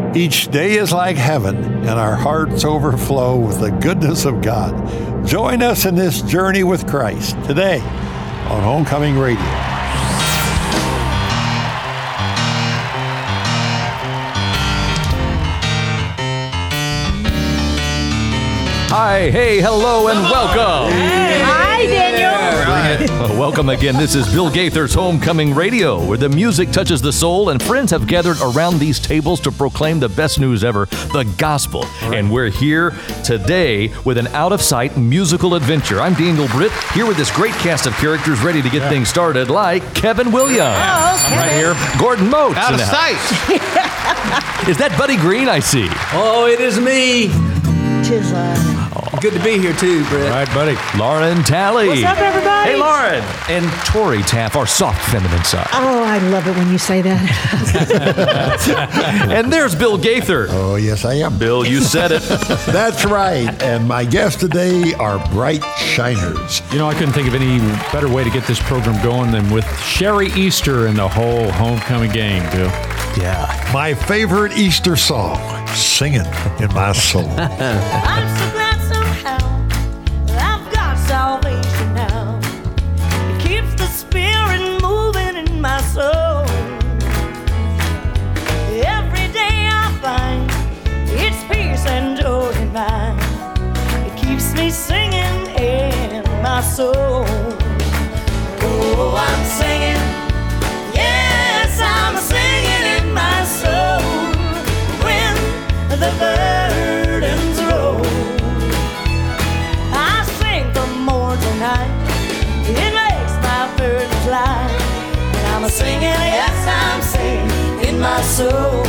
Each day is like heaven, and our hearts overflow with the goodness of God. Join us in this journey with Christ today on Homecoming Radio. Hi, hey, hello, and welcome. Hey. Hi, Daniel. Well, welcome again. This is Bill Gaither's Homecoming Radio, where the music touches the soul and friends have gathered around these tables to proclaim the best news ever, the gospel. And we're here today with an out-of-sight musical adventure. I'm Daniel Britt, here with this great cast of characters ready to get things started, like Kevin Williams. Oh, Kevin. Right here. Gordon Moats. Out of sight. Is that Buddy Green I see? Oh, it is me. Tis Good to be here too, Brett. All right, buddy. Lauren Talley. What's up, everybody? Hey, Lauren. And Tori Taff, our soft feminine side. Oh, I love it when you say that. And there's Bill Gaither. Oh, yes, I am. Bill, you said it. That's right. And my guests today are bright shiners. You know, I couldn't think of any better way to get this program going than with Sherry Easter and the whole homecoming game, Bill. Yeah. My favorite Easter song, Singing in My Soul. I'm so glad somehow I've got salvation now. It keeps the spirit moving in my soul. Every day I find it's peace and joy divine. It keeps me singing in my soul. Oh, I'm singing. Yes, I'm singing in my soul. When the burdens roll, I sing from morn to night. It makes my burdens light. And I'm singing, yes, I'm singing in my soul.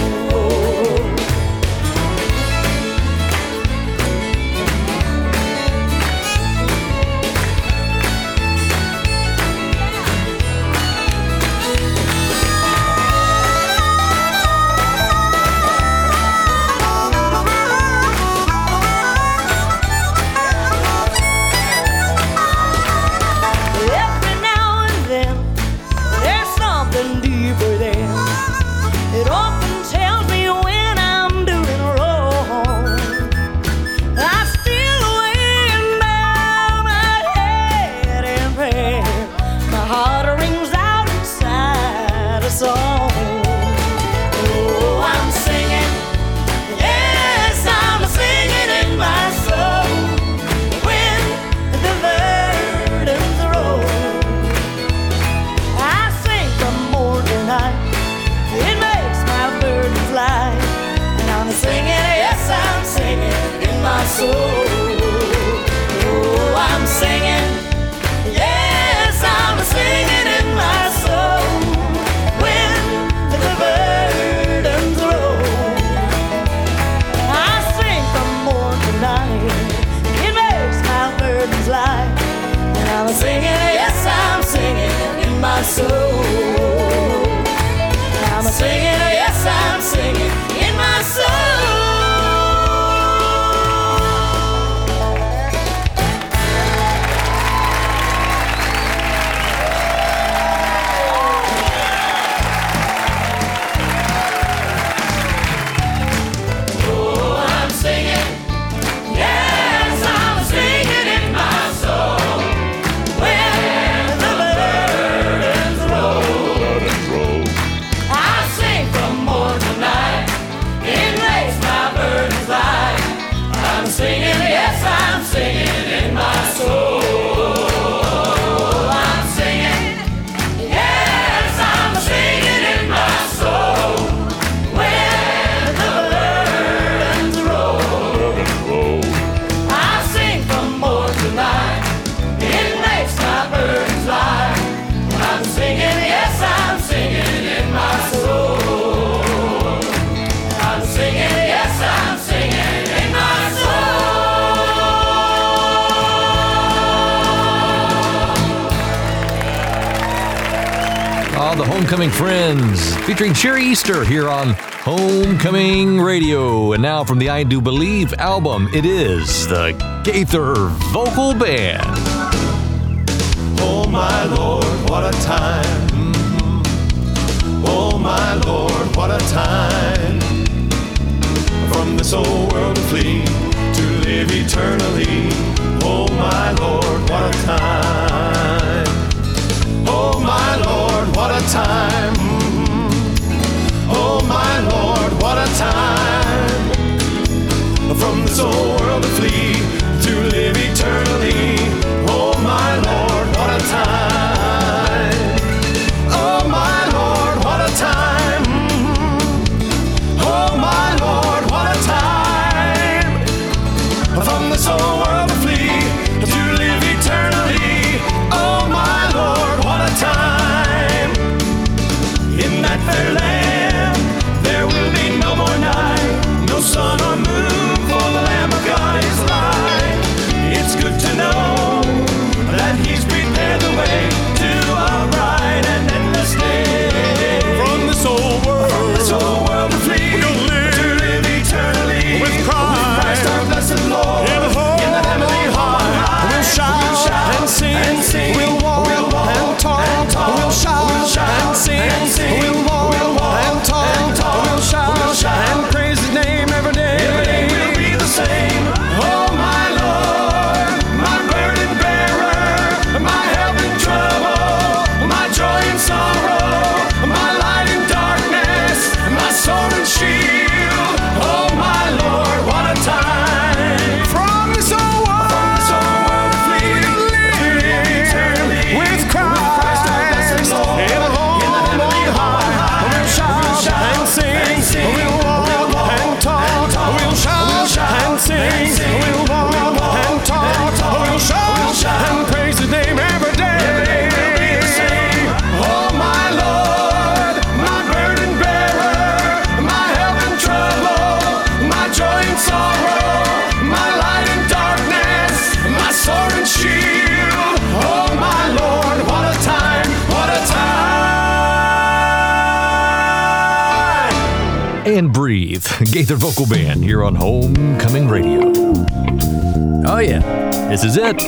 The Homecoming Friends, featuring Sherry Easter here on Homecoming Radio. And now from the I Do Believe album, it is the Gaither Vocal Band. Oh my Lord, what a time. Mm-hmm. Oh my Lord, what a time. flee to live eternally. Oh my Lord, what a time. Oh my Lord, what a time. Oh my Lord, what a time. From this old world to flee to live eternally. Oh my Lord, what a time. Oh my Lord, what a time. Oh my Lord, what a time. From this old world to flee to live eternally. Oh my Lord, what a time. In that fair land there will be no more night, no sun or moon, for the Lamb of God is light. It's good to know that He's prepared the way to a bright and endless day. From this old world to flee, to live eternally with Christ our blessed Lord. In the heavenly hall, we'll shout and sing, we'll walk and talk, we'll shout and sing, we'll walk and talk, we'll shout and praise His name every day. Every day will be the same. Oh my Lord, my burden bearer, my help in trouble, my joy in sorrow, my light in darkness, my sword and shield. Oh my Lord, what a time. From this old world to flee, to live eternally with Christ our blessed Lord. In the heavenly hall, we'll shout and sing, we'll walk and talk, we'll shout and sing, we'll walk and talk, we'll shout and praise His name every day. Oh my Lord, my burden bearer, my help in trouble, my joy in sorrow, my light in darkness, my sword and shield. Oh my Lord, what a time, what a time. And Breathe, Gaither Vocal Band here on Homecoming Radio. Oh, yeah. This is it.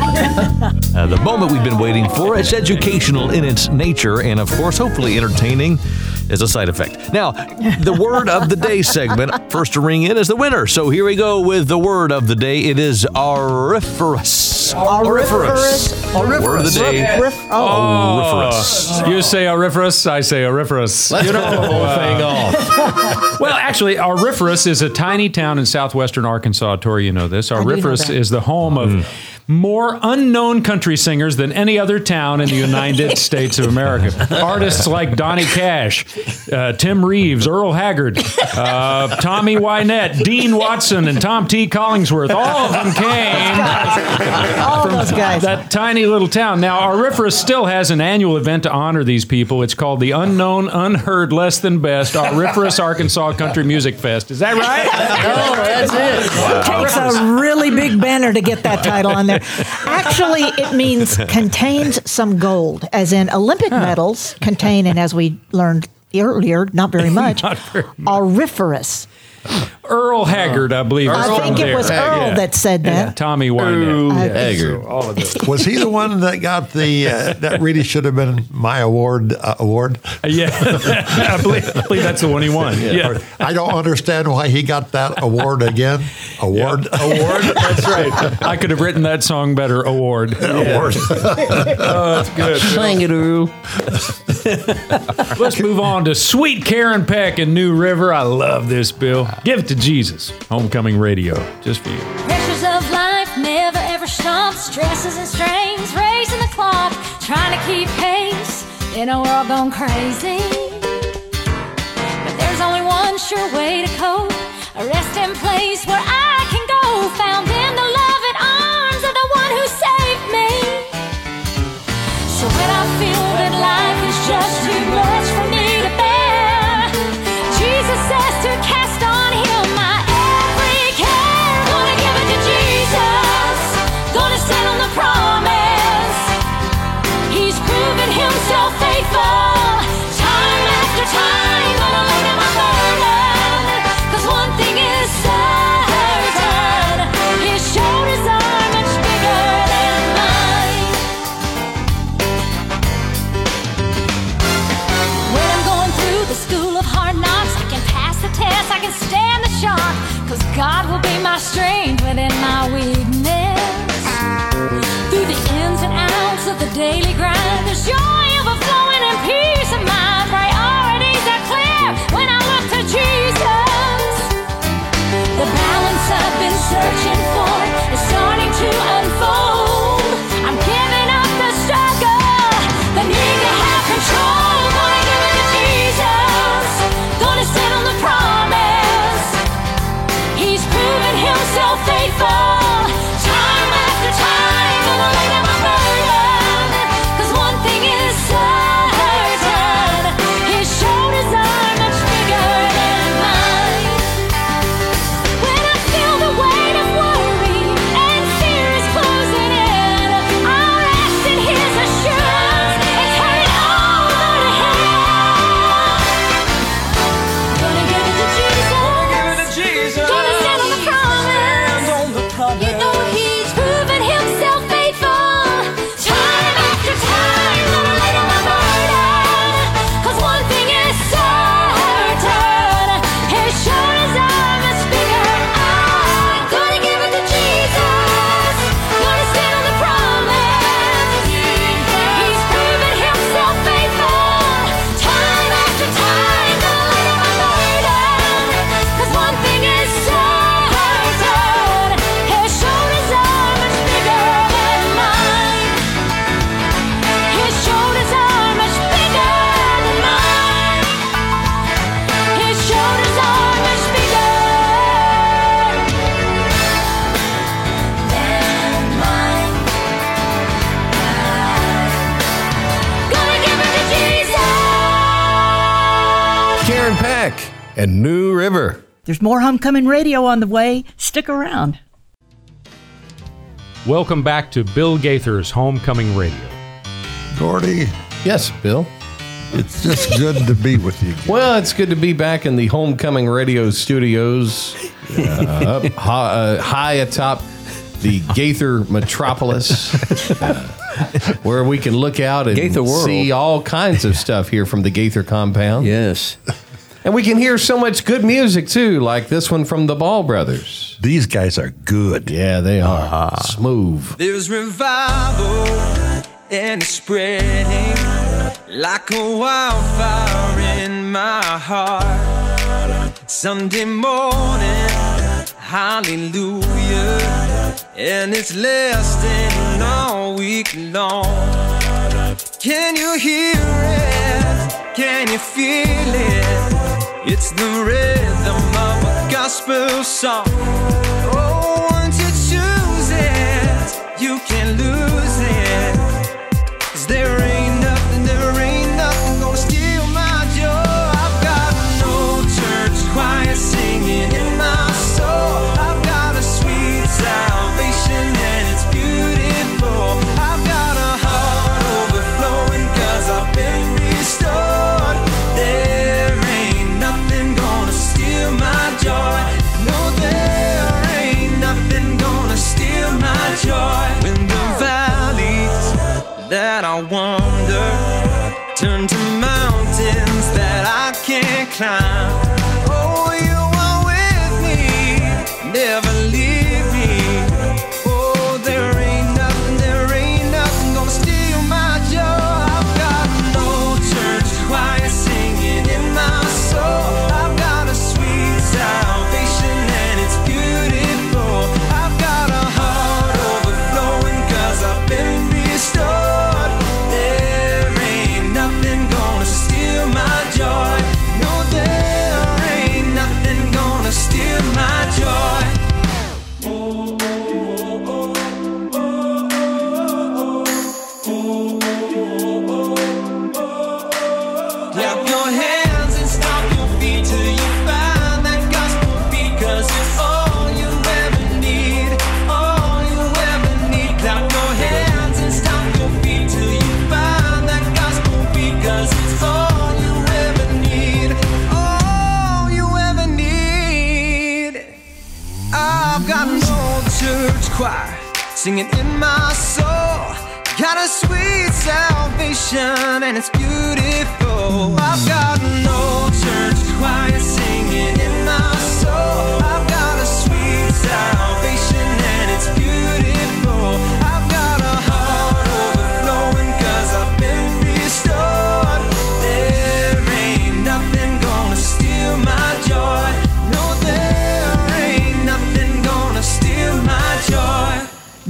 The moment we've been waiting for. It's educational in its nature and, of course, hopefully entertaining as a side effect. Now, the word of the day segment, first to ring in is the winner. So here we go with the word of the day. It is auriferous. Auriferous. Word of the day. Auriferous. You say auriferous, I say auriferous. Let's turn the whole thing off. Well, actually, Auriferous is a tiny town in southwestern Arkansas. Tori, you know this. do know Auriferous that. is the home of more unknown country singers than any other town in the United States of America. Artists like Donnie Cash, Tim Reeves, Earl Haggard, Tommy Wynette, Dean Watson, and Tom T. Collingsworth. All of them came All those guys. that tiny little town. Now, Auriferous still has an annual event to honor these people. It's called the Unknown, Unheard, Less Than Best Auriferous Arkansas Country Music Fest. Is that right? Oh, that's it. Takes a really big banner to get that title on there. Actually, it means contains some gold, as in Olympic medals contain, and as we learned earlier, not very much, auriferous. Earl Haggard, I believe. I think it was Earl that said that. Tommy Wynette. Haggard. All of this. Was he the one that got the, that really should have been my award? Yeah, I believe that's the one he won. Yeah. I don't understand why he got that award again. Award? Award? That's right. I could have written that song better. Award. Award. Oh, that's good. Sing it, Ooh. Let's move on to Sweet Karen Peck in New River. I love this, Bill. Give it to Jesus. Homecoming Radio, just for you. Pressures of life never ever stop. Stresses and strains, raising the clock, trying to keep pace in a world gone crazy. But there's only one sure way to cope, a resting place where I can go, found in the loving arms of the one who saved me. So when I feel that life is just too much for me to bear, Jesus says to cast on Him my every care. Gonna give it to Jesus, gonna stand on the promise. He's proven Himself faithful, time after time. Gonna lay down my burden, 'cause one thing is certain, His shoulders are much bigger than mine. When I'm going through the school of hard knocks, I can pass the test, I can stand the shock. 'cause God will be my strength within my weakness. Through the ins and outs of the daily grind, there's joy overflowing and peace of mind. Priorities are clear when I look to Jesus. The balance I've been searching for is starting to unfold. I'm giving up the struggle, the need to have control. Gonna give it to Jesus, gonna stand on the promise. He's proven himself faithful, time after time. Gonna lay down my burden, 'cause one thing is certain, his shoulders are much bigger than mine. When I feel the weight of worry and fear is closing in, I'll rest in his assurance and turn it over to him. Gonna give it to Jesus, gonna stand on the promise. You know he's proven himself faithful, time after time. Gonna lay down my burden, 'cause one thing is certain, his shoulders are much bigger. I'm gonna give it to Jesus, gonna stand on the promise. He's proven himself faithful, time after time. Gonna lay down my burden, 'cause one thing is certain, his shoulders are much bigger than mine. His shoulders are much bigger than mine. His shoulders are much bigger than mine. Gonna give it to Jesus. Karen Peck and New River. There's more Homecoming Radio on the way. Stick around. Welcome back to Bill Gaither's Homecoming Radio. Gordy, Yes, Bill. it's just good to be with you again. Well, it's good to be back in the Homecoming Radio studios, up high atop the Gaither metropolis, where we can look out and Gaither world. see all kinds of stuff here from the Gaither compound. Yes. And we can hear so much good music, too, like this one from the Ball Brothers. These guys are good. Yeah, they are. Smooth. There's revival and it's spreading like a wildfire in my heart. Sunday morning, hallelujah, and it's lasting all week long. Can you hear it? Can you feel it? It's the rhythm of a gospel song. Oh, once you choose it, you can't lose it. 'Cause there ain't nothing gonna steal my joy. I've got no church choir singing in my soul. I've got a sweet salvation and it's beautiful. I've got a heart overflowing 'cause I've been restored. There ain't nothing gonna steal my joy. No, there ain't nothing gonna steal my joy. When the valleys that I wander turn to mountains that I can't climb. Oh, you are with me, never leave me. Oh, there ain't nothing gonna steal my joy. I've got no church choir singing in my soul. I've got a sweet salvation and it's beautiful. I've got a heart overflowing 'cause I've been restored. There ain't nothing gonna steal my joy. No, there ain't nothing gonna steal my joy. Clap your hands and stomp your feet till you find that gospel beat. 'Cause it's all you ever need, all you ever need. Clap your hands and stomp your feet till you find that gospel beat. 'Cause it's all you ever need, all you ever need. I've got no church choir singing in my soul. Got a sweet salvation and it's beautiful. I've got no church choir singing in my soul. I've got a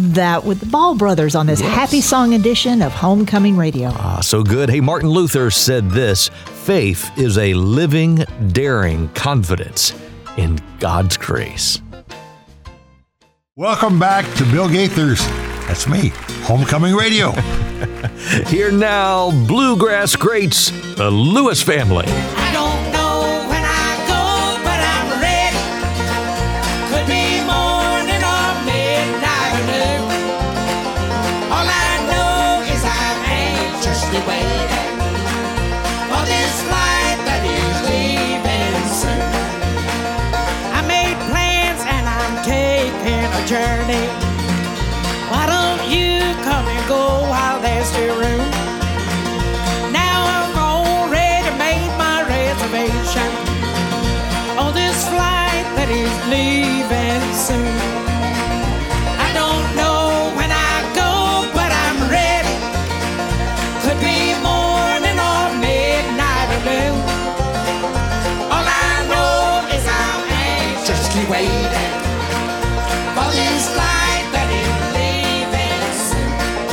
that with the Ball Brothers on this Happy Song edition of Homecoming Radio. So good. Hey, Martin Luther said this: faith is a living, daring confidence in God's grace. Welcome back to Bill Gaithers. That's me, Homecoming Radio. Here now, bluegrass greats, the Lewis family. I don't know when I go, but I'm ready. Could be morning or midnight or noon. All I know is I'm anxiously waiting for this flight that is leaving soon. I made plans and I'm taking a journey. Why don't you come and go while there's still room? Now I've already made my reservation on this flight that is leaving soon. I don't know when I go, but I'm ready. Could be morning or midnight or noon. All I know is I'm anxiously waiting for this flight that is leaving soon.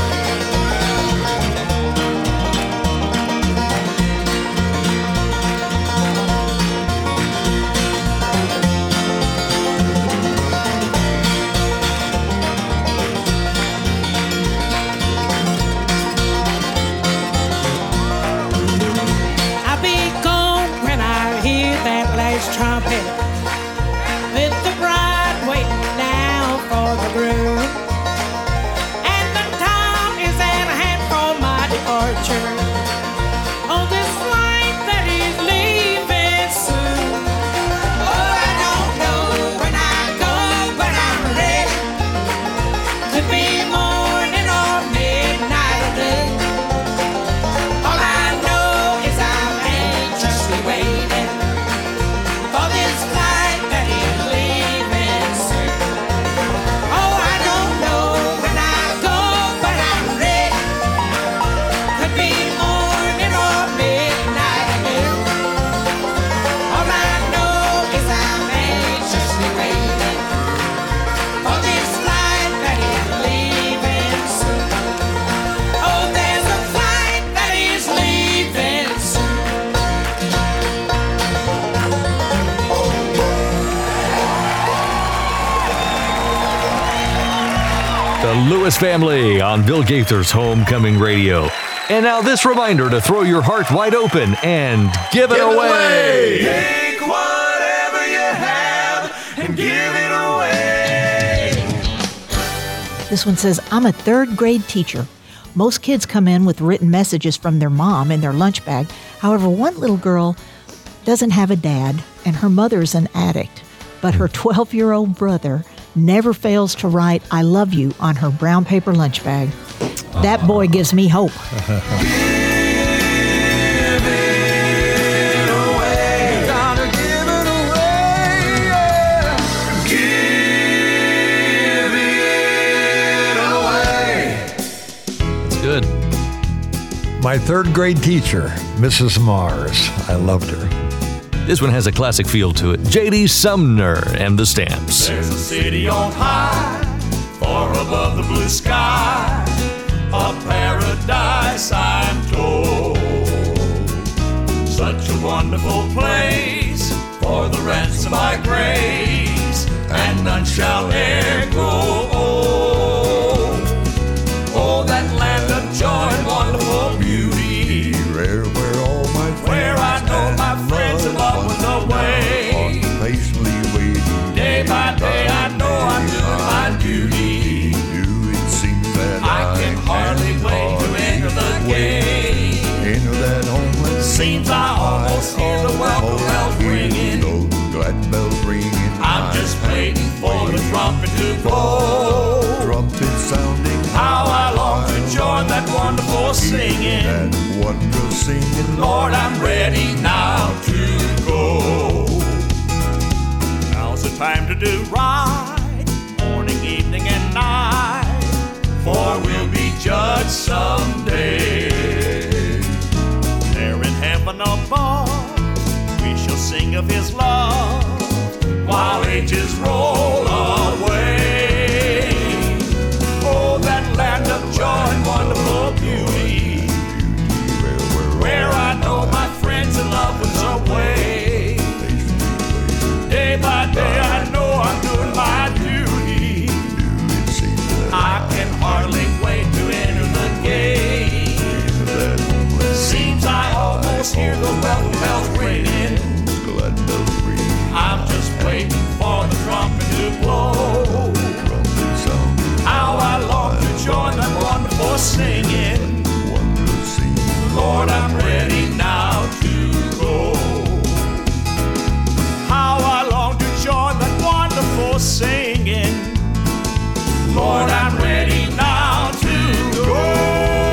I'll be gone when I hear that last trumpet, with the bride waiting now for the groom. And the time is at hand for my departure on this flight that is leaving soon. Oh, I don't know when I go, but I'm ready. Could be morning or midnight or noon. All I know is I'm anxiously waiting for this flight that is leaving soon. Oh, I don't know when I go, but I'm ready. Could be morning or midnight or noon. All I know is I'm anxiously waiting for this flight that is leaving soon. Oh, there's a flight that is leaving soon. The Lewis family on Bill Gaithers Homecoming Radio. And now this reminder to throw your heart wide open and give it away. Take whatever you have and give it away. This one says, I'm a third grade teacher. Most kids come in with written messages from their mom in their lunch bag. However, one little girl doesn't have a dad, and her mother's an addict. But her 12-year-old brother never fails to write, I love you, on her brown paper lunch bag. That boy gives me hope. It's good. My third grade teacher, Mrs. Mars. I loved her. This one has a classic feel to it. J.D. Sumner and the Stamps. There's a city on high, far above the blue sky, a paradise I'm told. Such a wonderful place for the ransom I grace, and none shall e'er grow old. Oh, that land of joy and wonderful beauty, Rare where all my friends where I know my friends and loved ones away. patiently waiting. Day by day I know I'm doing my duty. It seems that I can hardly wait to enter the gate. enter that homeland. Seems I almost hear the welcome bells ringing. Those glad bells ringing. I'm just waiting for the trumpet to blow. Trumpet sounding. How I long to join that wonderful singing. That wondrous singing. Lord, I'm ready now to go. Now's the time to do right, morning, evening, and night, for we'll be judged someday. There in heaven above, we shall sing of his love, while ages roll away. Oh, glad bells ring. I'm just waiting for the trumpet to blow. Trumpet sounding. How I long to join that wonderful singing. Wondrous scene. Lord, I'm ready now to go. How I long to join that wonderful singing. Lord, I'm ready now to go.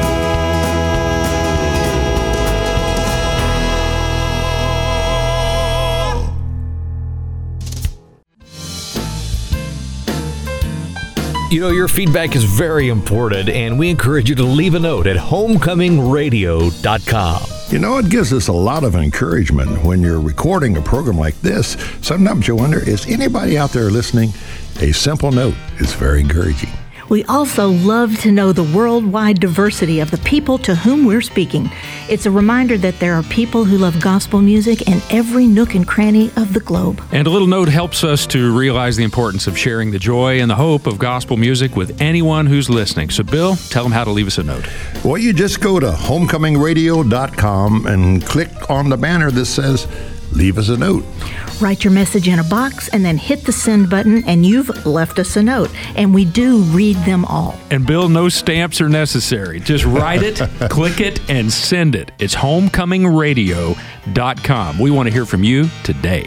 You know, your feedback is very important, and we encourage you to leave a note at homecomingradio.com. You know, it gives us a lot of encouragement when you're recording a program like this. Sometimes you wonder, is anybody out there listening? A simple note is very encouraging. We also love to know the worldwide diversity of the people to whom we're speaking. It's a reminder that there are people who love gospel music in every nook and cranny of the globe. And a little note helps us to realize the importance of sharing the joy and the hope of gospel music with anyone who's listening. So, Bill, tell them how to leave us a note. Well, you just go to homecomingradio.com and click on the banner that says, leave us a note. Write your message in a box and then hit the send button, and you've left us a note. And we do read them all. And Bill, no stamps are necessary. Just write it, click it, and send it. It's homecomingradio.com. We want to hear from you today.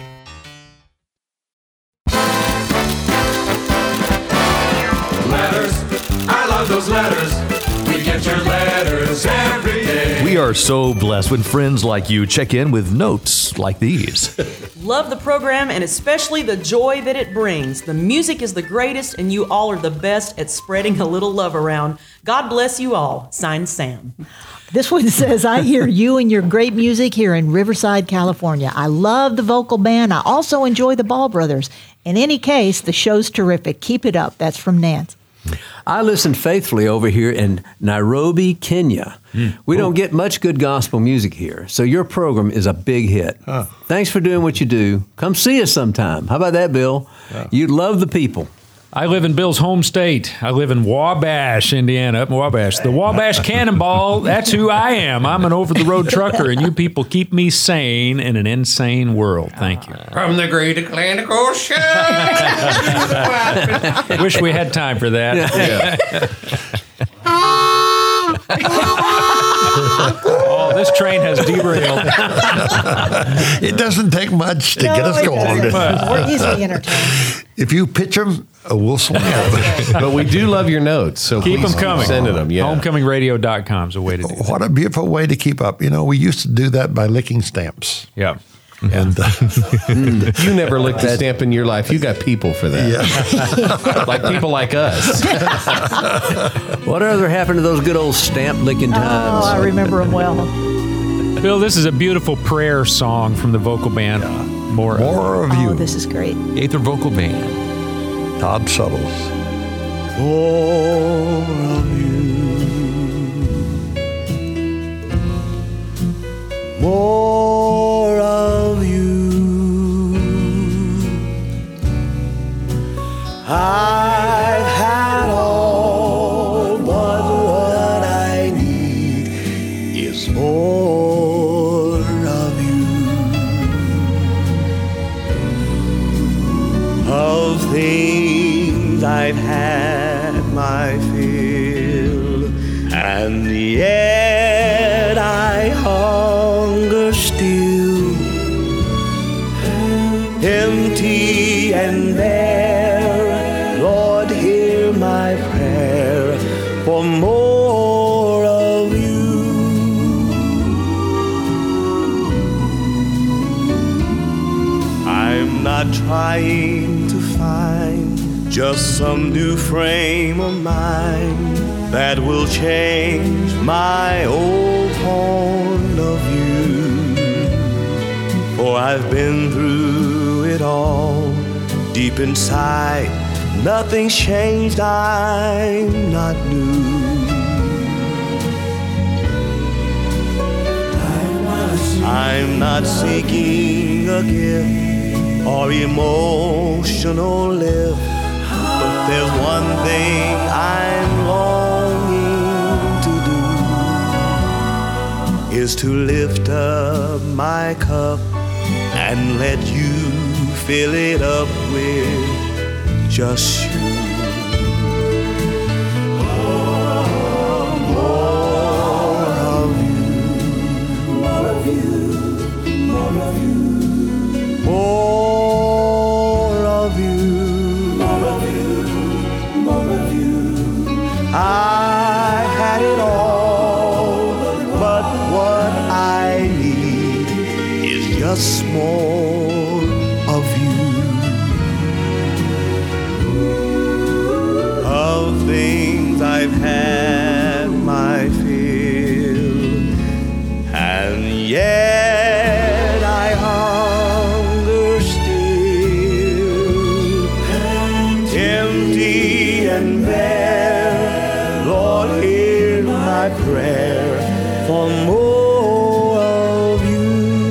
Letters, I love those letters. We get your letters every day. We are so blessed when friends like you check in with notes like these. Love the program and especially the joy that it brings. The music is the greatest and you all are the best at spreading a little love around. God bless you all. Signed, Sam. This one says, I hear you and your great music here in Riverside, California. I love the vocal band. I also enjoy the Ball Brothers. In any case, the show's terrific. Keep it up. That's from Nance. I listen faithfully over here in Nairobi, Kenya. We don't get much good gospel music here, so your program is a big hit. Thanks for doing what you do. Come see us sometime. How about that, Bill? You'd love the people. I live in Bill's home state. I live in Wabash, Indiana, up in Wabash. The Wabash Cannonball, that's who I am. I'm an over-the-road trucker, and you people keep me sane in an insane world. Thank you. From the great Atlantic Ocean. Wish we had time for that. Oh, this train has derailed. It doesn't take much to get us going. We're easily entertained. If you pitch them, we'll swing But we do love your notes, so Keep them please coming. Send them. Yeah. Homecomingradio.com is a way to do that. What a beautiful way to keep up. You know, we used to do that by licking stamps. Yeah. And You never licked a stamp in your life. You got people for that. Like people like us. Whatever happened to those good old stamp licking times? Oh, I remember them well. Bill, this is a beautiful prayer song from the vocal band. More more of you. Oh, this is great. Gaither Vocal Band. Todd Suttles. More of you. More of you. I've had all, but what I need is more of you. Of things I've had my fill, and yet I hunger still, empty and bare. Lord, hear my prayer for more of you. I'm not trying to find just some new frame of mind that will change my old point of view. For I've been through it all. Deep inside, nothing's changed, I'm not new. I'm not seeking a gift or emotional lift, but there's one thing I'm longing to do, is to lift up my cup and let you fill it up with just you. I had it all, but what I need is just more of you. Of things I've had my fill, and yet I hunger still, empty and bare. Lord, hear my prayer for more of you.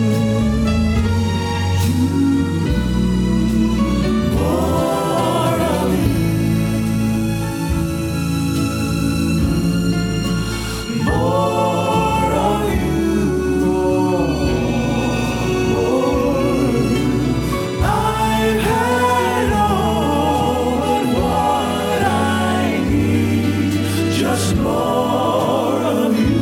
More of you. More of you. I've had all but what I need. Just more of you.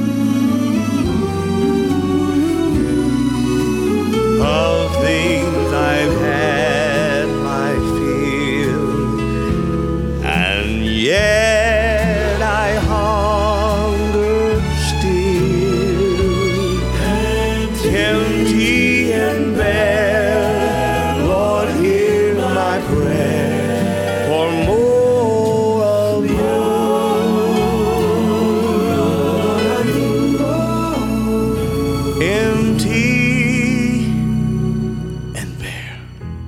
Of things I've had my fill, and yet I hunger still, empty and bare. Lord, hear my prayer for more of you. Empty and bare.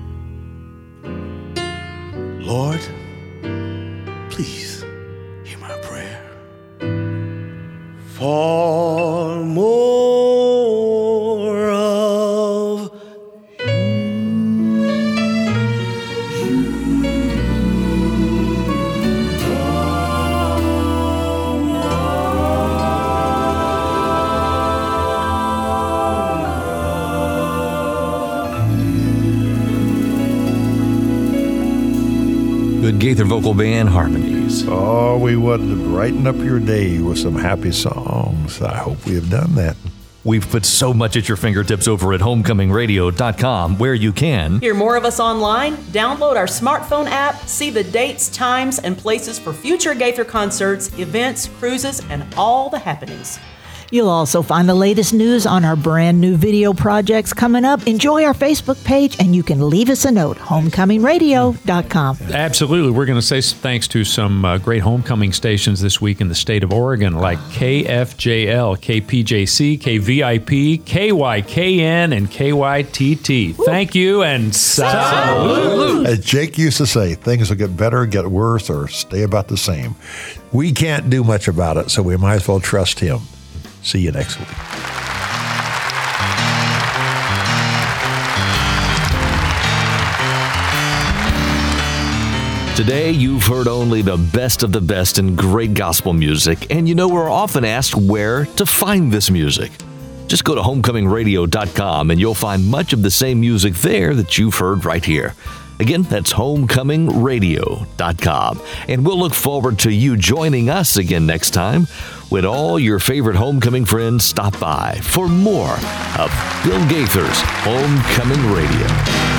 Lord, please hear my prayer for more of Good Gaither vocal band harmonies. Oh, we wanted to brighten up your day with some happy songs. I hope we have done that. We've put so much at your fingertips over at homecomingradio.com, where you can Hear more of us online, download our smartphone app, see the dates, times, and places for future Gaither concerts, events, cruises, and all the happenings. You'll also find the latest news on our brand new video projects coming up. Enjoy our Facebook page, and you can leave us a note, homecomingradio.com. Absolutely. We're going to say thanks to some great homecoming stations this week in the state of Oregon, like KFJL, KPJC, KVIP, KYKN, and KYTT. Thank you, and salute. As Jake used to say, things will get better, get worse, or stay about the same. We can't do much about it, so we might as well trust him. See you next week. Today, you've heard only the best of the best in great gospel music, and you know we're often asked where to find this music. Just go to homecomingradio.com and you'll find much of the same music there that you've heard right here. Again, that's homecomingradio.com. And we'll look forward to you joining us again next time when all your favorite homecoming friends stop by for more of Bill Gaither's Homecoming Radio.